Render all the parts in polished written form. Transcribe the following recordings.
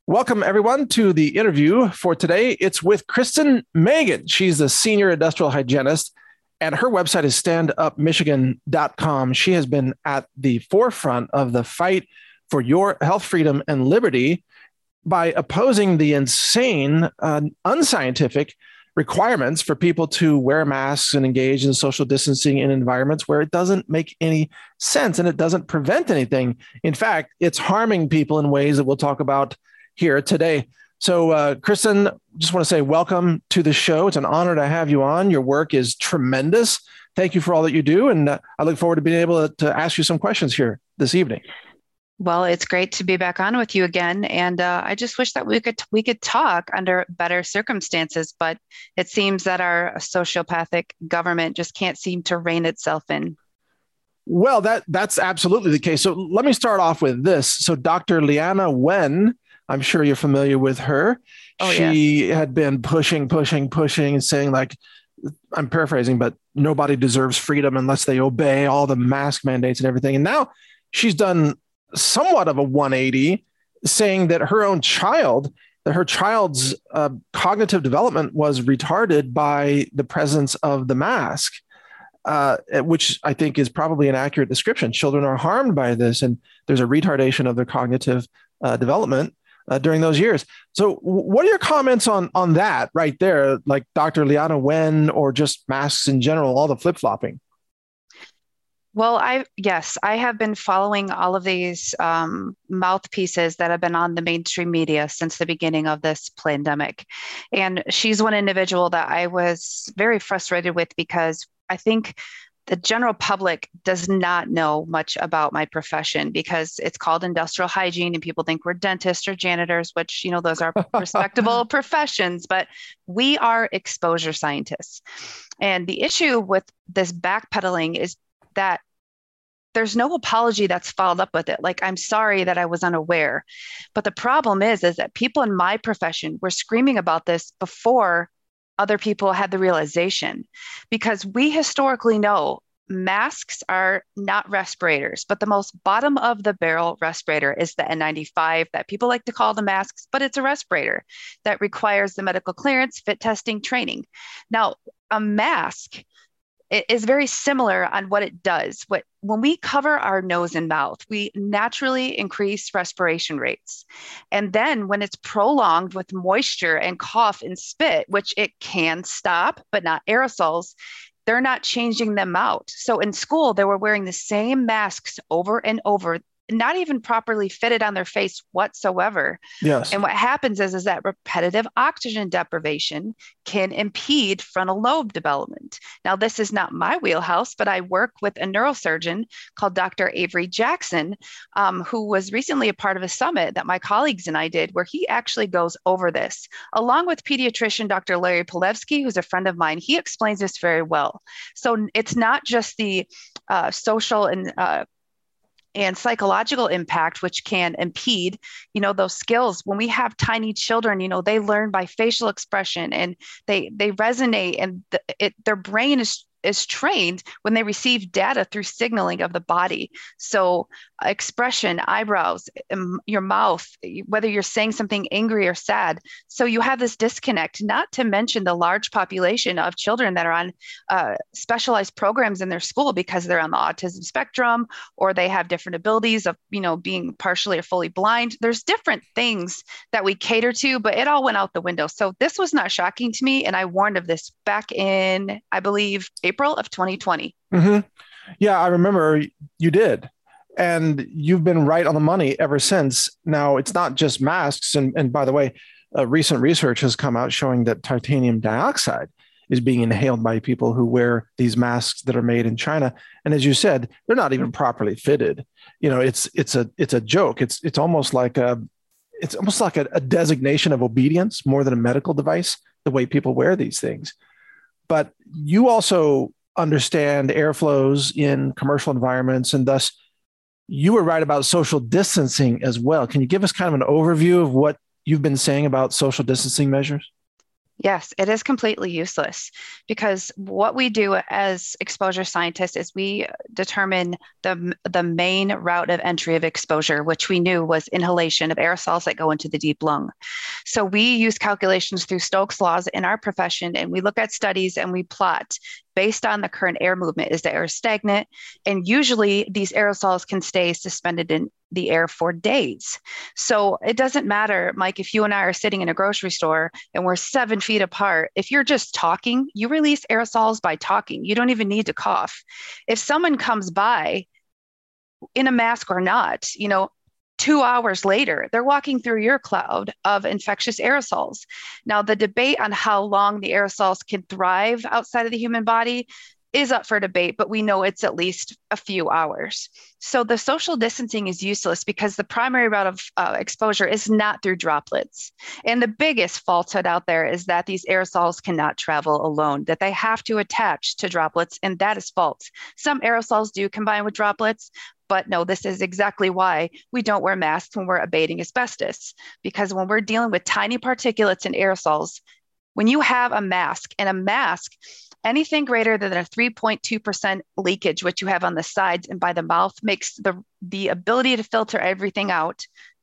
Welcome, everyone, to the interview for today. It's with Kristen Megan. She's a senior industrial hygienist, and her website is standupmichigan.com. She has been at the forefront of the fight for your health, freedom, and liberty by opposing the insane, unscientific requirements for people to wear masks and engage in social distancing in environments where it doesn't make any sense and it doesn't prevent anything. In fact, it's harming people in ways that we'll talk about here today. So, Kristen, just want to say welcome to the show. It's an honor to have you on. Your work is tremendous. Thank you for all that you do. And I look forward to being able to ask you some questions here this evening. Well, it's great to be back on with you again. And I just wish that we could talk under better circumstances, but it seems that our sociopathic government just can't seem to rein itself in. Well, that's absolutely the case. So let me start off with this. So Dr. Leana Wen, I'm sure you're familiar with her. Oh, she had been pushing and saying, like, I'm paraphrasing, but nobody deserves freedom unless they obey all the mask mandates and everything. And now she's done somewhat of a 180, saying that her child's cognitive development was retarded by the presence of the mask, which I think is probably an accurate description. Children are harmed by this, and there's a retardation of their cognitive development during those years. So what are your comments on that right there, like Dr. Leana Wen, or just masks in general, all the flip-flopping? Well, I have been following all of these mouthpieces that have been on the mainstream media since the beginning of this pandemic. And she's one individual that I was very frustrated with because I think the general public does not know much about my profession because it's called industrial hygiene and people think we're dentists or janitors, which, those are respectable professions, but we are exposure scientists. And the issue with this backpedaling is that there's no apology that's followed up with it. Like, I'm sorry that I was unaware. But the problem is that people in my profession were screaming about this before other people had the realization, because we historically know masks are not respirators, but the most bottom of the barrel respirator is the N95 that people like to call the masks, but it's a respirator that requires the medical clearance, fit testing, training. Now, a mask is very similar on what it does. When we cover our nose and mouth, we naturally increase respiration rates. And then when it's prolonged with moisture and cough and spit, which it can stop, but not aerosols, they're not changing them out. So in school, they were wearing the same masks over and over, not even properly fitted on their face whatsoever. Yes. And what happens is that repetitive oxygen deprivation can impede frontal lobe development. Now, this is not my wheelhouse, but I work with a neurosurgeon called Dr. Avery Jackson, who was recently a part of a summit that my colleagues and I did, where he actually goes over this, along with pediatrician Dr. Larry Polevsky, who's a friend of mine. He explains this very well. So it's not just the social and psychological impact, which can impede, those skills. When we have tiny children, they learn by facial expression and they resonate, and their brain is trained when they receive data through signaling of the body. So expression, eyebrows, your mouth, whether you're saying something angry or sad. So you have this disconnect, not to mention the large population of children that are on specialized programs in their school because they're on the autism spectrum, or they have different abilities of, being partially or fully blind. There's different things that we cater to, but it all went out the window. So this was not shocking to me. And I warned of this back in, I believe, April of 2020. Mm-hmm. Yeah, I remember you did. And you've been right on the money ever since. Now, it's not just masks. And by the way, recent research has come out showing that titanium dioxide is being inhaled by people who wear these masks that are made in China. And as you said, they're not even properly fitted. It's a joke. It's almost like a designation of obedience more than a medical device, the way people wear these things. But you also understand airflows in commercial environments, and thus you were right about social distancing as well. Can you give us kind of an overview of what you've been saying about social distancing measures? Yes, it is completely useless because what we do as exposure scientists is we determine the main route of entry of exposure, which we knew was inhalation of aerosols that go into the deep lung. So we use calculations through Stokes laws in our profession, and we look at studies and we plot based on the current air movement. Is the air stagnant? And usually these aerosols can stay suspended in the air for days. So it doesn't matter, Mike, if you and I are sitting in a grocery store and we're 7 feet apart, if you're just talking, you release aerosols by talking. You don't even need to cough. If someone comes by in a mask or not, 2 hours later, they're walking through your cloud of infectious aerosols. Now, the debate on how long the aerosols can thrive outside of the human body is up for debate, but we know it's at least a few hours. So the social distancing is useless because the primary route of exposure is not through droplets. And the biggest falsehood out there is that these aerosols cannot travel alone, that they have to attach to droplets, and that is false. Some aerosols do combine with droplets, but no, this is exactly why we don't wear masks when we're abating asbestos, because when we're dealing with tiny particulates and aerosols, when you have a mask, anything greater than a 3.2% leakage, which you have on the sides and by the mouth, makes the ability to filter everything out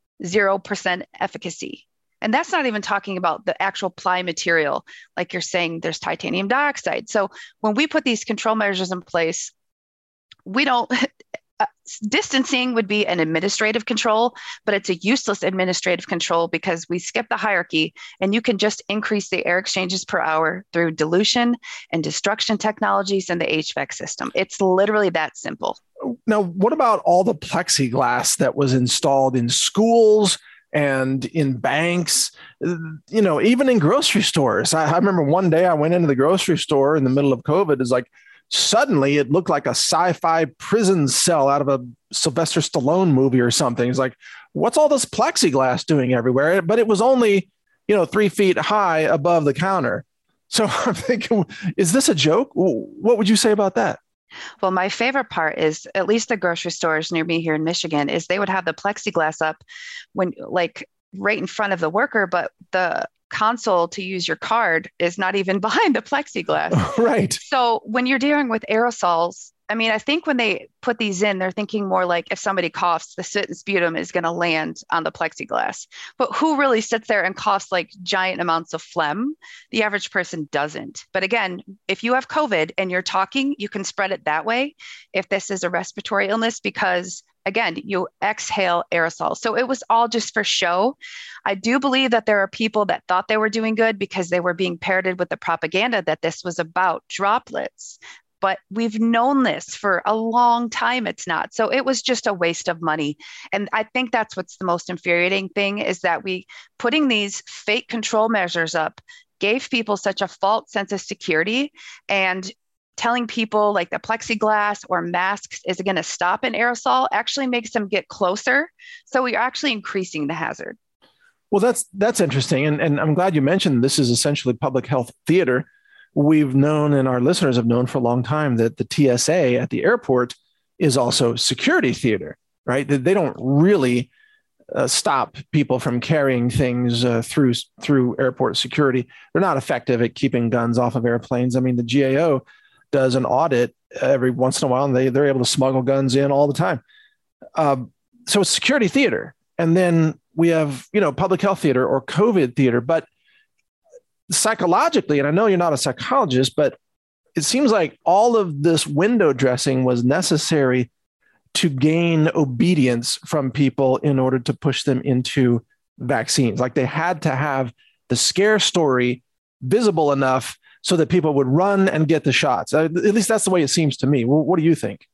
0% efficacy. And that's not even talking about the actual ply material. Like you're saying, there's titanium dioxide. So when we put these control measures in place, we don't, distancing would be an administrative control, but it's a useless administrative control because we skip the hierarchy and you can just increase the air exchanges per hour through dilution and destruction technologies in the HVAC system. It's literally that simple. Now, what about all the plexiglass that was installed in schools and in banks, even in grocery stores? I remember one day I went into the grocery store in the middle of COVID. It's like, suddenly it looked like a sci-fi prison cell out of a Sylvester Stallone movie or something. It's like, what's all this plexiglass doing everywhere? But it was only, 3 feet high above the counter. So I'm thinking, is this a joke? What would you say about that? Well, my favorite part is at least the grocery stores near me here in Michigan is they would have the plexiglass up when like right in front of the worker, but the console to use your card is not even behind the plexiglass. Right. So when you're dealing with aerosols, I think when they put these in, they're thinking more like if somebody coughs, the spit and sputum is going to land on the plexiglass. But who really sits there and coughs like giant amounts of phlegm? The average person doesn't. But again, if you have COVID and you're talking, you can spread it that way if this is a respiratory illness because again, you exhale aerosols. So it was all just for show. I do believe that there are people that thought they were doing good because they were being parroted with the propaganda that this was about droplets. But we've known this for a long time. It's not. So it was just a waste of money. And I think that's what's the most infuriating thing is that we putting these fake control measures up gave people such a false sense of security and telling people like the plexiglass or masks is going to stop an aerosol actually makes them get closer. So we're actually increasing the hazard. Well, that's interesting. And I'm glad you mentioned this is essentially public health theater. We've known and our listeners have known for a long time that the TSA at the airport is also security theater, right? They don't really stop people from carrying things through airport security. They're not effective at keeping guns off of airplanes. I mean, the GAO does an audit every once in a while, and they're able to smuggle guns in all the time. So it's security theater. And then we have, public health theater or COVID theater. But psychologically, and I know you're not a psychologist, but it seems like all of this window dressing was necessary to gain obedience from people in order to push them into vaccines. Like they had to have the scare story visible enough so that people would run and get the shots. At least that's the way it seems to me. What do you think?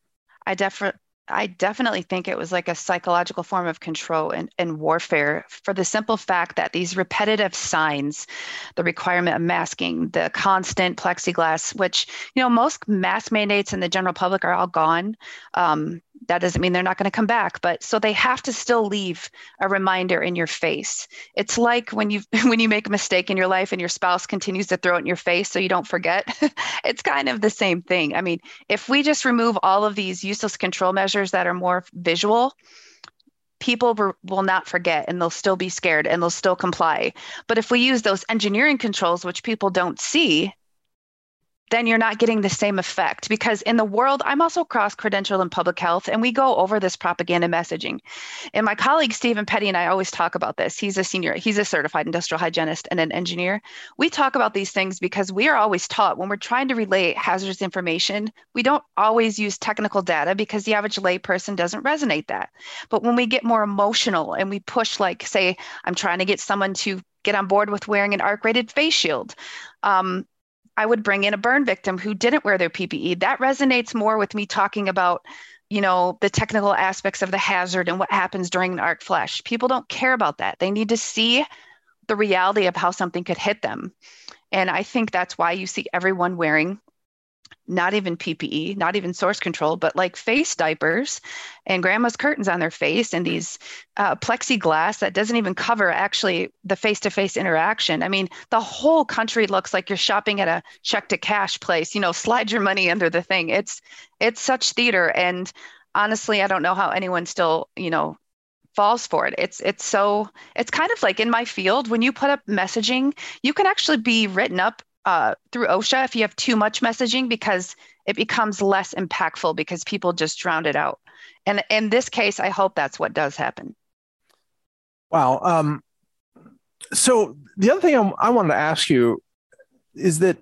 I definitely think it was like a psychological form of control and warfare for the simple fact that these repetitive signs, the requirement of masking, the constant plexiglass, which, most mask mandates in the general public are all gone. That doesn't mean they're not going to come back, but so they have to still leave a reminder in your face. It's like when you make a mistake in your life and your spouse continues to throw it in your face so you don't forget. It's kind of the same thing. I mean, if we just remove all of these useless control measures that are more visual, people will not forget, and they'll still be scared and they'll still comply. But if we use those engineering controls, which people don't see, then you're not getting the same effect. Because in the world, I'm also cross-credentialed in public health, and we go over this propaganda messaging. And my colleague, Stephen Petty, and I always talk about this. He's a certified industrial hygienist and an engineer. We talk about these things because we are always taught when we're trying to relay hazardous information, we don't always use technical data because the average lay person doesn't resonate that. But when we get more emotional and we push, like, say, I'm trying to get someone to get on board with wearing an arc-rated face shield. I would bring in a burn victim who didn't wear their PPE. That resonates more with me talking about, the technical aspects of the hazard and what happens during an arc flash. People don't care about that. They need to see the reality of how something could hit them. And I think that's why you see everyone wearing not even PPE, not even source control, but like face diapers and grandma's curtains on their face and these plexiglass that doesn't even cover actually the face-to-face interaction. I mean, the whole country looks like you're shopping at a check to cash place, slide your money under the thing. It's such theater. And honestly, I don't know how anyone still, falls for it. It's kind of like in my field, when you put up messaging, you can actually be written up through OSHA if you have too much messaging, because it becomes less impactful because people just drown it out. And in this case, I hope that's what does happen. Wow. So the other thing I wanted to ask you is that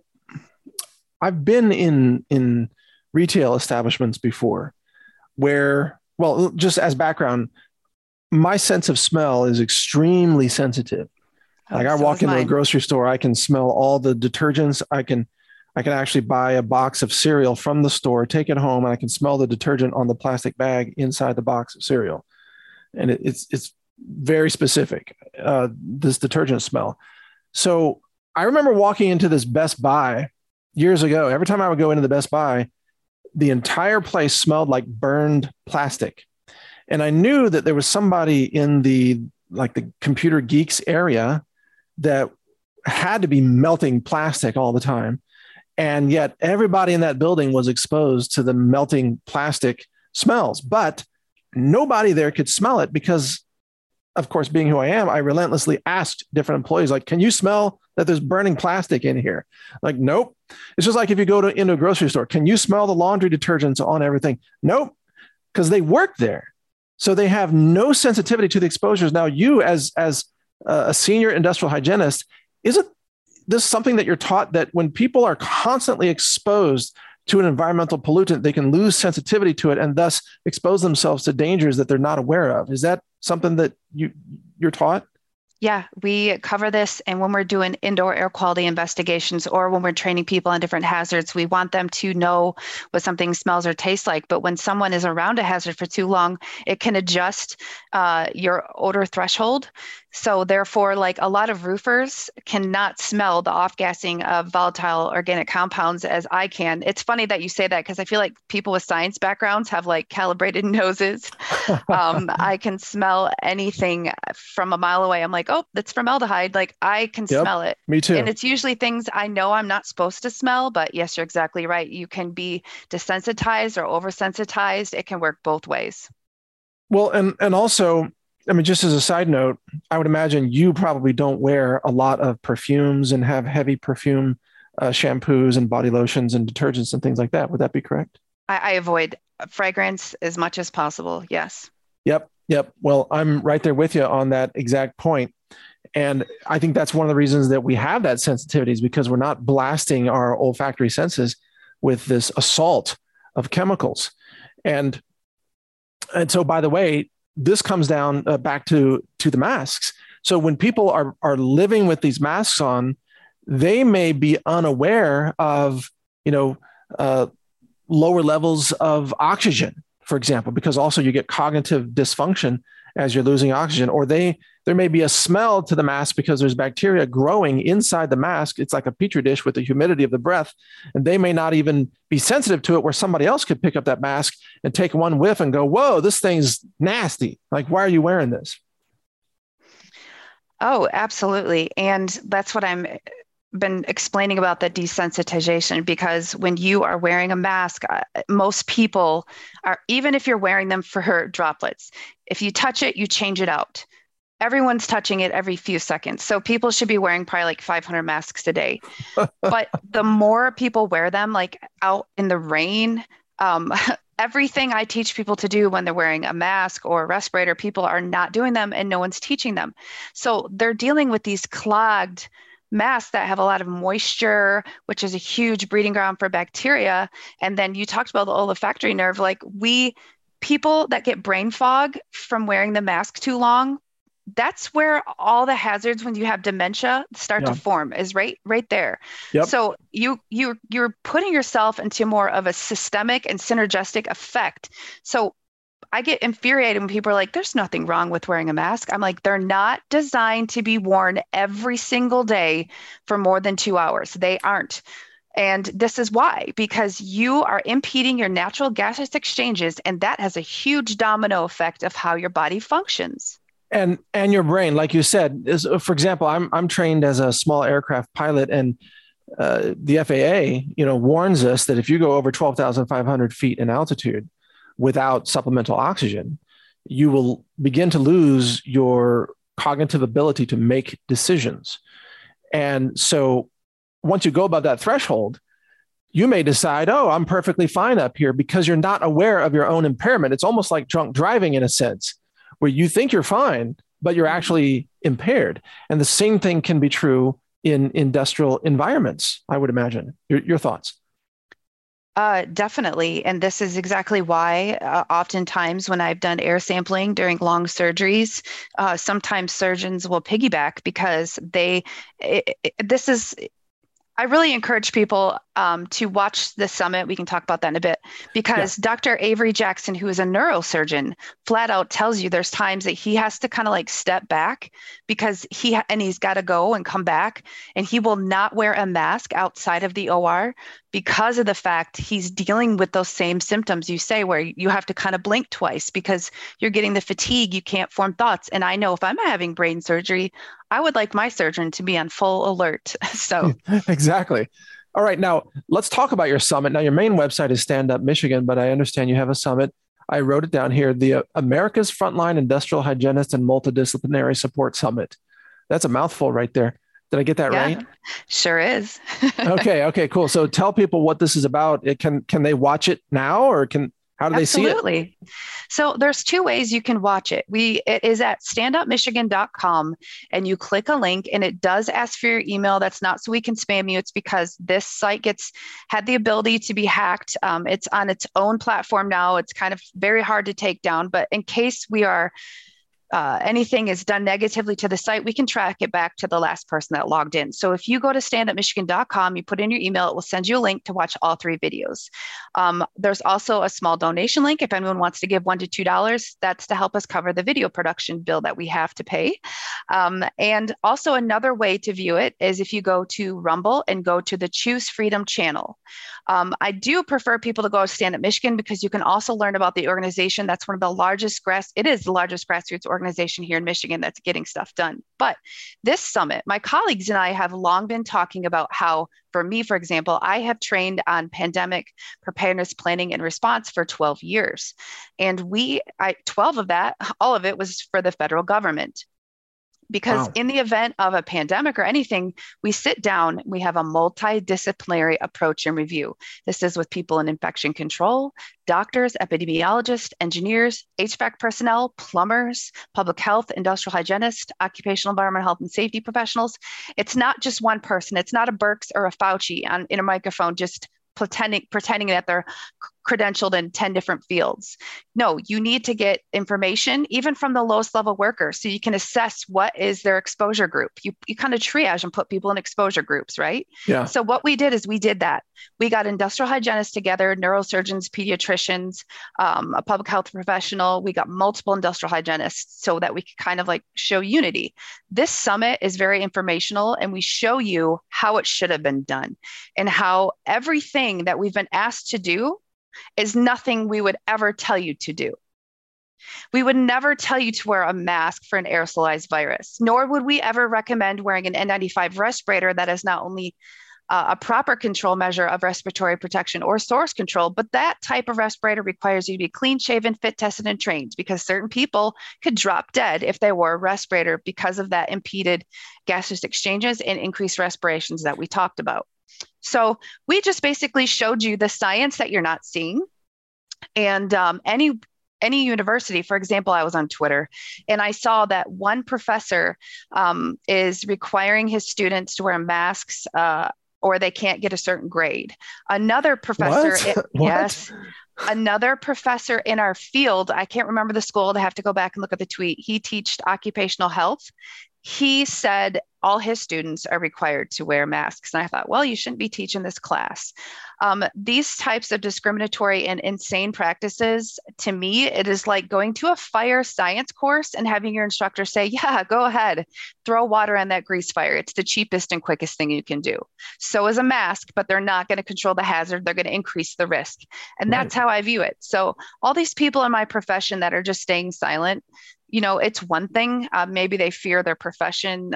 I've been in retail establishments before where, well, just as background, my sense of smell is extremely sensitive. Like I walk into a grocery store, I can smell all the detergents. I can actually buy a box of cereal from the store, take it home, and I can smell the detergent on the plastic bag inside the box of cereal. And it's very specific, this detergent smell. So I remember walking into this Best Buy years ago. Every time I would go into the Best Buy, the entire place smelled like burned plastic. And I knew that there was somebody in the computer geeks area that had to be melting plastic all the time. And yet everybody in that building was exposed to the melting plastic smells, but nobody there could smell it because, of course, being who I am, I relentlessly asked different employees, like, can you smell that there's burning plastic in here? Like, nope. It's just like if you go into a grocery store, can you smell the laundry detergents on everything? Nope, because they work there. So they have no sensitivity to the exposures. Now, you as a senior industrial hygienist, isn't this something that you're taught that when people are constantly exposed to an environmental pollutant, they can lose sensitivity to it and thus expose themselves to dangers that they're not aware of? Is that something that you're taught? Yeah, we cover this. And when we're doing indoor air quality investigations or when we're training people on different hazards, we want them to know what something smells or tastes like. But when someone is around a hazard for too long, it can adjust your odor threshold. So therefore, like a lot of roofers cannot smell the off-gassing of volatile organic compounds as I can. It's funny that you say that because I feel like people with science backgrounds have like calibrated noses. I can smell anything from a mile away. I'm like, oh, that's formaldehyde. Like I can smell it. Me too. And it's usually things I know I'm not supposed to smell, but yes, you're exactly right. You can be desensitized or oversensitized. It can work both ways. Well, and also, I mean, just as a side note, I would imagine you probably don't wear a lot of perfumes and have heavy perfume shampoos and body lotions and detergents and things like that. Would that be correct? I avoid fragrance as much as possible. Yes. Yep. Well, I'm right there with you on that exact point. And I think that's one of the reasons that we have that sensitivity is because we're not blasting our olfactory senses with this assault of chemicals. And so, by the way, this comes down back to the masks. So when people are living with these masks on, they may be unaware of, lower levels of oxygen, for example, because also you get cognitive dysfunction as you're losing oxygen, or there may be a smell to the mask because there's bacteria growing inside the mask. It's like a petri dish with the humidity of the breath, and they may not even be sensitive to it where somebody else could pick up that mask and take one whiff and go, whoa, this thing's nasty. Like, why are you wearing this? Oh, absolutely. And that's what I'm been explaining about the desensitization, because when you are wearing a mask, most people are, even if you're wearing them for droplets, if you touch it, you change it out. Everyone's touching it every few seconds. So people should be wearing probably like 500 masks a day. But the more people wear them, like out in the rain, um, everything I teach people to do when they're wearing a mask or a respirator, people are not doing them and no one's teaching them. So they're dealing with these clogged masks that have a lot of moisture, which is a huge breeding ground for bacteria. And then you talked about the olfactory nerve, like people that get brain fog from wearing the mask too long, that's where all the hazards when you have dementia start to form, is right there. Yep. So you're putting yourself into more of a systemic and synergistic effect. So I get infuriated when people are like, there's nothing wrong with wearing a mask. I'm like, they're not designed to be worn every single day for more than 2 hours. They aren't. And this is why, because you are impeding your natural gaseous exchanges, and that has a huge domino effect of how your body functions. And your brain, like you said, is, for example, I'm trained as a small aircraft pilot, and the FAA, warns us that if you go over 12,500 feet in altitude without supplemental oxygen, you will begin to lose your cognitive ability to make decisions. And so once you go above that threshold, you may decide, oh, I'm perfectly fine up here, because you're not aware of your own impairment. It's almost like drunk driving in a sense, where you think you're fine, but you're actually impaired. And the same thing can be true in industrial environments, I would imagine. Your thoughts? Definitely. And this is exactly why oftentimes when I've done air sampling during long surgeries, sometimes surgeons will piggyback because I really encourage people to watch the summit. We can talk about that in a bit, because Dr. Avery Jackson, who is a neurosurgeon, flat out tells you there's times that he has to kind of like step back because he's got to go and come back, and he will not wear a mask outside of the OR because of the fact he's dealing with those same symptoms you say, where you have to kind of blink twice because you're getting the fatigue, you can't form thoughts. And I know if I'm having brain surgery, I would like my surgeon to be on full alert. So exactly. All right. Now let's talk about your summit. Now your main website is Stand Up Michigan, but I understand you have a summit. I wrote it down here, the America's Frontline Industrial Hygienist and Multidisciplinary Support Summit. That's a mouthful right there. Did I get that right? Sure is. Okay, cool. So tell people what this is about. Can they watch it now, or how do they see it? Absolutely. So there's two ways you can watch it. It is at standupmichigan.com, and you click a link, and it does ask for your email. That's not so we can spam you. It's because this site had the ability to be hacked. It's on its own platform now. It's kind of very hard to take down, but in case anything is done negatively to the site, we can track it back to the last person that logged in. So if you go to standupmichigan.com, you put in your email, it will send you a link to watch all 3 videos. There's also a small donation link if anyone wants to give $1 to $2. That's to help us cover the video production bill that we have to pay. And also another way to view it is if you go to Rumble and go to the Choose Freedom channel. I do prefer people to go to Stand Up Michigan because you can also learn about the organization. That's one of the largest grassroots organization here in Michigan that's getting stuff done. But this summit, my colleagues and I have long been talking about how, for me, for example, I have trained on pandemic preparedness, planning, and response for 12 years. And 12 of that, all of it was for the federal government. Because in the event of a pandemic or anything, we sit down, we have a multidisciplinary approach and review. This is with people in infection control, doctors, epidemiologists, engineers, HVAC personnel, plumbers, public health, industrial hygienists, occupational environmental health and safety professionals. It's not just one person. It's not a Birx or a Fauci in a microphone just pretending that they're credentialed in 10 different fields. No, you need to get information even from the lowest level worker so you can assess what is their exposure group. You kind of triage and put people in exposure groups, right? Yeah. So what we did is we did that. We got industrial hygienists together, neurosurgeons, pediatricians, a public health professional. We got multiple industrial hygienists so that we could kind of like show unity. This summit is very informational, and we show you how it should have been done and how everything that we've been asked to do is nothing we would ever tell you to do. We would never tell you to wear a mask for an aerosolized virus, nor would we ever recommend wearing an N95 respirator that is not only a proper control measure of respiratory protection or source control, but that type of respirator requires you to be clean shaven, fit tested, and trained, because certain people could drop dead if they wore a respirator because of that impeded gaseous exchanges and increased respirations that we talked about. So we just basically showed you the science that you're not seeing. And any university, for example, I was on Twitter and I saw that one professor is requiring his students to wear masks or they can't get a certain grade. Another professor, yes, another professor in our field, I can't remember the school, I have to go back and look at the tweet. He taught occupational health. He said all his students are required to wear masks. And I thought, well, you shouldn't be teaching this class. These types of discriminatory and insane practices, to me, it is like going to a fire science course and having your instructor say, yeah, go ahead, throw water on that grease fire. It's the cheapest and quickest thing you can do. So is a mask, but they're not going to control the hazard. They're going to increase the risk. And that's how I view it. So all these people in my profession that are just staying silent, it's one thing. Maybe they fear their profession.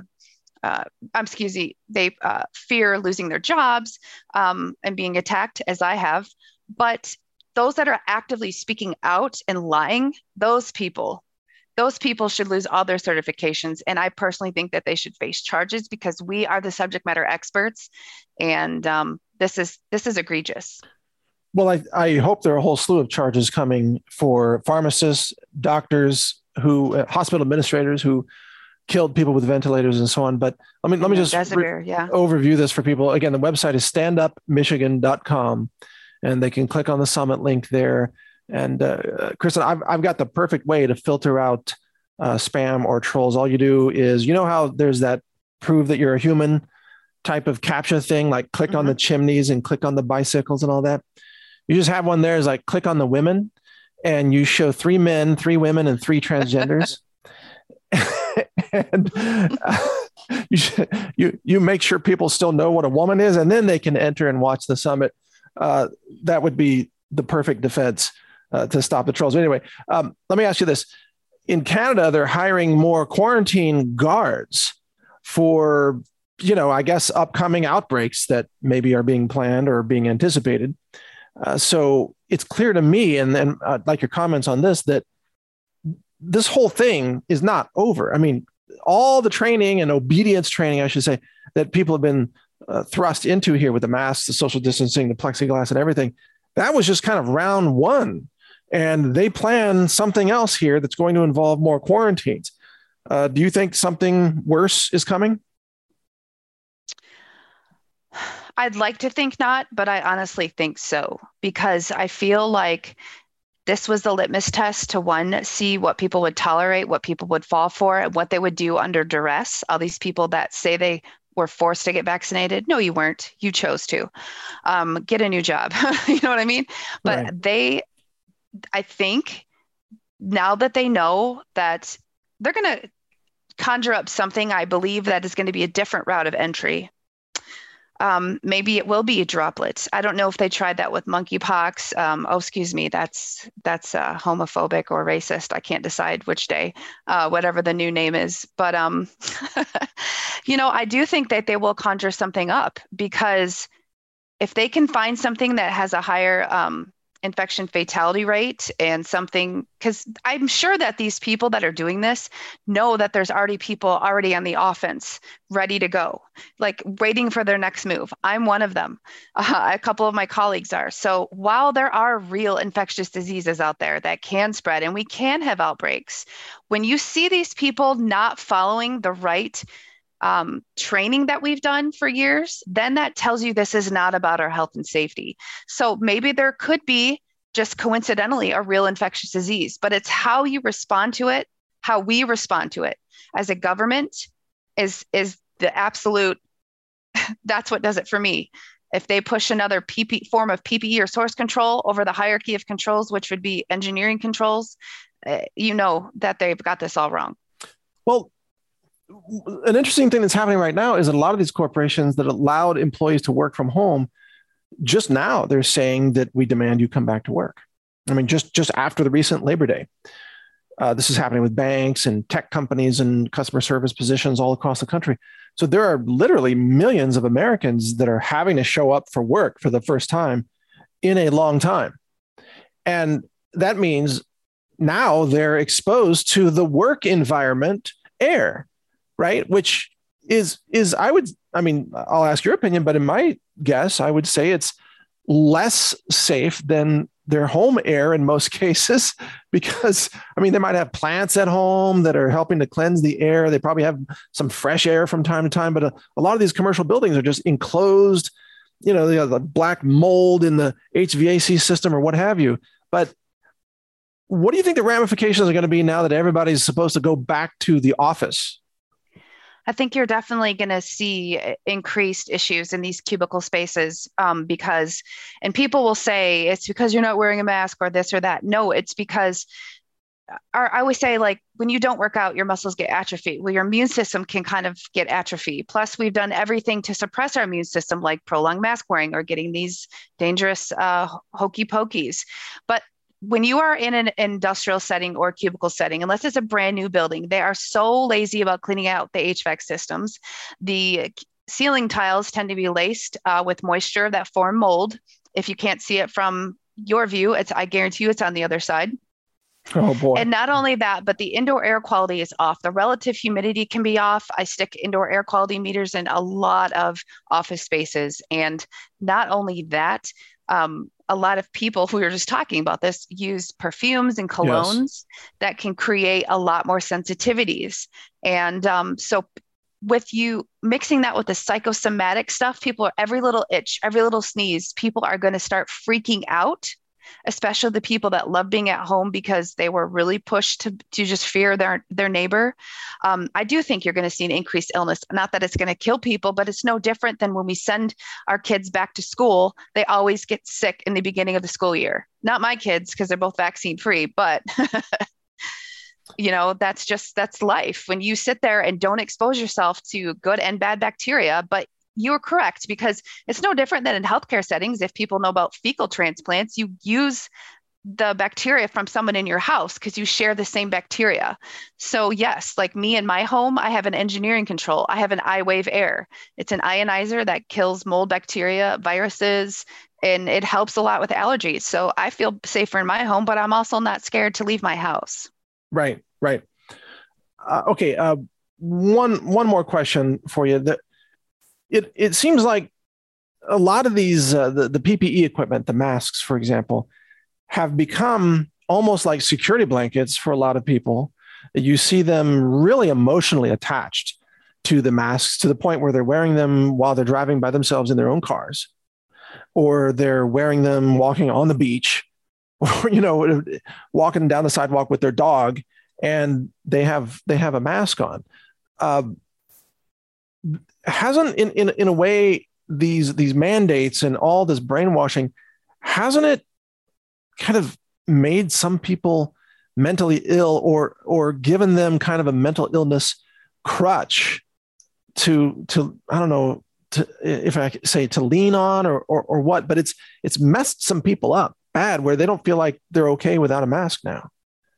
They fear losing their jobs and being attacked, as I have. But those that are actively speaking out and lying, those people should lose all their certifications. And I personally think that they should face charges because we are the subject matter experts. And this is egregious. Well, I hope there are a whole slew of charges coming for pharmacists, doctors, hospital administrators who killed people with ventilators and so on. But let me just overview this for people. Again, the website is standupmichigan.com, and they can click on the summit link there. And Kristen, I've got the perfect way to filter out spam or trolls. All you do is, how there's that prove that you're a human type of CAPTCHA thing, like click on the chimneys and click on the bicycles and all that. You just have one there is like click on the women, and you show 3 men, 3 women, and 3 transgenders. And you make sure people still know what a woman is, and then they can enter and watch the summit. That would be the perfect defense to stop the trolls. Anyway, let me ask you this. In Canada, they're hiring more quarantine guards for, I guess, upcoming outbreaks that maybe are being planned or being anticipated. So it's clear to me, and I'd like your comments on this, that this whole thing is not over. I mean, all the training and obedience training, I should say, that people have been thrust into here with the masks, the social distancing, the plexiglass and everything, that was just kind of round one. And they plan something else here that's going to involve more quarantines. Do you think something worse is coming? I'd like to think not, but I honestly think so, because I feel like this was the litmus test to see what people would tolerate, what people would fall for, and what they would do under duress. All these people that say they were forced to get vaccinated. No, you weren't. You chose to. Get a new job. You know what I mean? But right. I think now that they know that they're going to conjure up something, I believe that is going to be a different route of entry. Maybe it will be droplets. I don't know if they tried that with monkeypox. That's homophobic or racist. I can't decide which day, whatever the new name is. But, I do think that they will conjure something up, because if they can find something that has a higher infection fatality rate and something, because I'm sure that these people that are doing this know that there's already people already on the offense ready to go, like waiting for their next move. I'm one of them. A couple of my colleagues are. So while there are real infectious diseases out there that can spread and we can have outbreaks, when you see these people not following the right training that we've done for years, then that tells you this is not about our health and safety. So maybe there could be just coincidentally a real infectious disease, but it's how you respond to it, how we respond to it as a government is the absolute, that's what does it for me. If they push another form of PPE or source control over the hierarchy of controls, which would be engineering controls, that they've got this all wrong. Well, an interesting thing that's happening right now is that a lot of these corporations that allowed employees to work from home, just now they're saying that we demand you come back to work. I mean, just after the recent Labor Day. This is happening with banks and tech companies and customer service positions all across the country. So there are literally millions of Americans that are having to show up for work for the first time in a long time. And that means now they're exposed to the work environment air, right? Which is I'll ask your opinion, but in my guess, I would say it's less safe than their home air in most cases, because they might have plants at home that are helping to cleanse the air. They probably have some fresh air from time to time, but a lot of these commercial buildings are just enclosed, they have the black mold in the HVAC system or what have you. But what do you think the ramifications are going to be now that everybody's supposed to go back to the office? I think you're definitely going to see increased issues in these cubicle spaces because, and people will say it's because you're not wearing a mask or this or that. No, it's because I always say, like, when you don't work out, your muscles get atrophy. Well, your immune system can kind of get atrophy. Plus, we've done everything to suppress our immune system, like prolonged mask wearing or getting these dangerous hokey pokies. But when you are in an industrial setting or cubicle setting, unless it's a brand new building, they are so lazy about cleaning out the HVAC systems. The ceiling tiles tend to be laced with moisture that form mold. If you can't see it from your view, I guarantee you it's on the other side. Oh boy. And not only that, but the indoor air quality is off. The relative humidity can be off. I stick indoor air quality meters in a lot of office spaces. And not only that, a lot of people who were just talking about this use perfumes and colognes that can create a lot more sensitivities. And so with you mixing that with the psychosomatic stuff, every little itch, every little sneeze, people are going to start freaking out, especially the people that love being at home because they were really pushed to just fear their neighbor. I do think you're going to see an increased illness. Not that it's going to kill people, but it's no different than when we send our kids back to school. They always get sick in the beginning of the school year. Not my kids, because they're both vaccine free, but that's life. When you sit there and don't expose yourself to good and bad bacteria, but you're correct, because it's no different than in healthcare settings. If people know about fecal transplants, you use the bacteria from someone in your house because you share the same bacteria. So yes, like me in my home, I have an engineering control. I have an iWave Air. It's an ionizer that kills mold, bacteria, viruses, and it helps a lot with allergies. So I feel safer in my home, but I'm also not scared to leave my house. Right. Okay. One more question for you. It seems like a lot of these, the PPE equipment, the masks, for example, have become almost like security blankets for a lot of people. You see them really emotionally attached to the masks to the point where they're wearing them while they're driving by themselves in their own cars, or they're wearing them walking on the beach, or, walking down the sidewalk with their dog, and they have a mask on. Hasn't in a way these mandates and all this brainwashing, hasn't it kind of made some people mentally ill or given them kind of a mental illness crutch to I don't know, if I say to lean on or what, but it's messed some people up bad where they don't feel like they're okay without a mask now.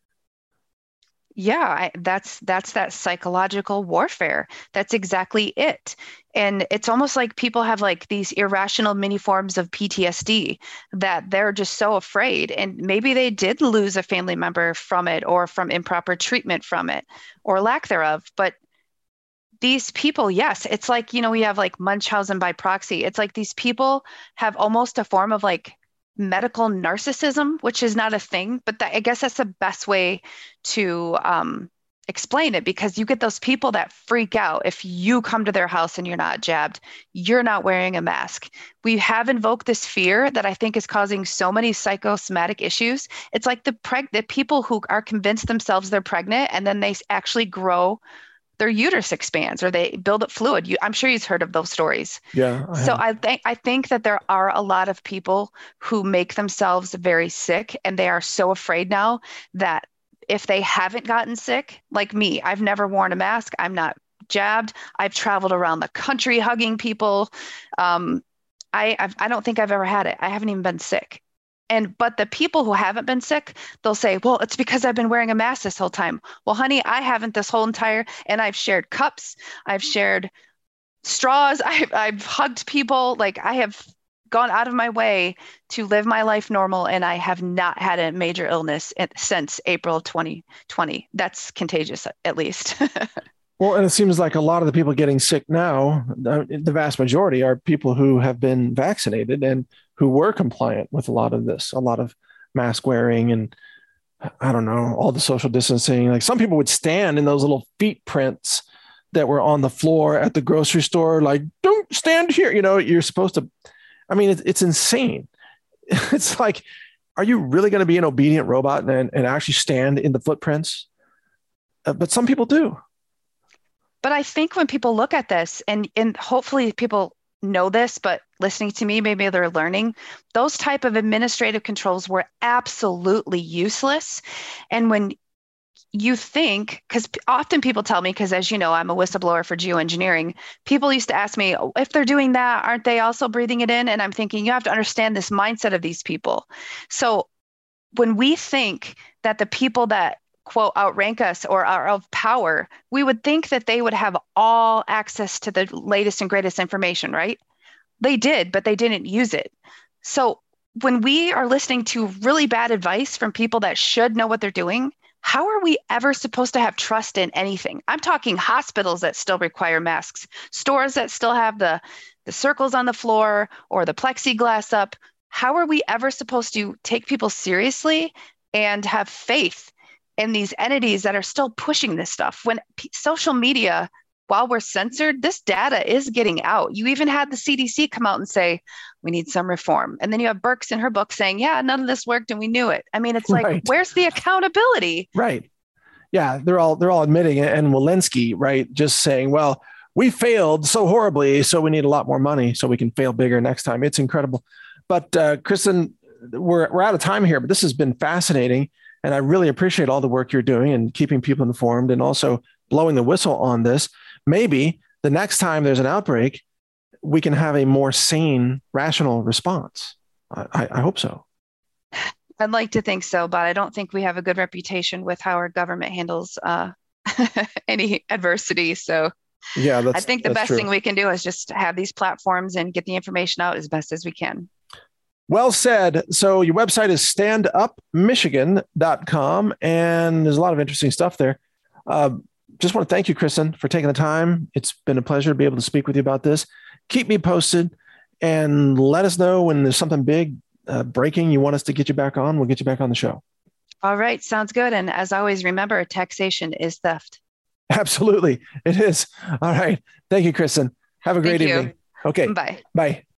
Yeah, that's that psychological warfare. That's exactly it. And it's almost like people have like these irrational mini forms of PTSD that they're just so afraid. And maybe they did lose a family member from it or from improper treatment from it or lack thereof. But these people, yes, it's like, we have like Munchausen by proxy. It's like these people have almost a form of like medical narcissism, which is not a thing, but I guess that's the best way to explain it, because you get those people that freak out if you come to their house and you're not jabbed, you're not wearing a mask. We have invoked this fear that I think is causing so many psychosomatic issues. It's like the people who are convinced themselves they're pregnant and then they actually grow, their uterus expands or they build up fluid. I'm sure you've heard of those stories. Yeah. I think that there are a lot of people who make themselves very sick, and they are so afraid now that if they haven't gotten sick, like me, I've never worn a mask. I'm not jabbed. I've traveled around the country hugging people. I don't think I've ever had it. I haven't even been sick. But the people who haven't been sick, they'll say, well, it's because I've been wearing a mask this whole time. Well, honey, I haven't this whole entire, and I've shared cups, I've shared straws, I've hugged people. Like I have gone out of my way to live my life normal, and I have not had a major illness since April of 2020. That's contagious, at least. Well, and it seems like a lot of the people getting sick now, the vast majority are people who have been vaccinated and who were compliant with a lot of this, a lot of mask wearing and I don't know, all the social distancing. Like some people would stand in those little feet prints that were on the floor at the grocery store, like, don't stand here. You know, you're supposed to, I mean, it's insane. It's like, are you really going to be an obedient robot and actually stand in the footprints? But some people do. But I think when people look at this, and hopefully people know this, but listening to me, maybe they're learning, those type of administrative controls were absolutely useless. And when you think, because often people tell me, because as you know, I'm a whistleblower for geoengineering, people used to ask me, if they're doing that, aren't they also breathing it in? And I'm thinking, you have to understand this mindset of these people. So when we think that the people that quote outrank us or are of power, we would think that they would have all access to the latest and greatest information, right? They did, but they didn't use it. So when we are listening to really bad advice from people that should know what they're doing, how are we ever supposed to have trust in anything? I'm talking hospitals that still require masks, stores that still have the circles on the floor or the plexiglass up. How are we ever supposed to take people seriously and have faith in these entities that are still pushing this stuff when social media, while we're censored, this data is getting out? You even had the CDC come out and say, we need some reform. And then you have Birx in her book saying, yeah, none of this worked and we knew it. I mean, it's like, right. Where's the accountability? Right. Yeah, they're all admitting it. And Walensky, right, just saying, well, we failed so horribly, so we need a lot more money so we can fail bigger next time. It's incredible. But Kristen, we're out of time here, but this has been fascinating. And I really appreciate all the work you're doing and keeping people informed and also blowing the whistle on this. Maybe the next time there's an outbreak, we can have a more sane, rational response. I hope so. I'd like to think so, but I don't think we have a good reputation with how our government handles any adversity. So yeah, I think the best thing we can do is just have these platforms and get the information out as best as we can. Well said. So your website is standupmichigan.com, and there's a lot of interesting stuff there. Just want to thank you, Kristen, for taking the time. It's been a pleasure to be able to speak with you about this. Keep me posted and let us know when there's something big breaking. You want us to get you back on, we'll get you back on the show. All right. Sounds good. And as always, remember, taxation is theft. Absolutely. It is. All right. Thank you, Kristen. Have a great evening. Okay. Bye. Bye.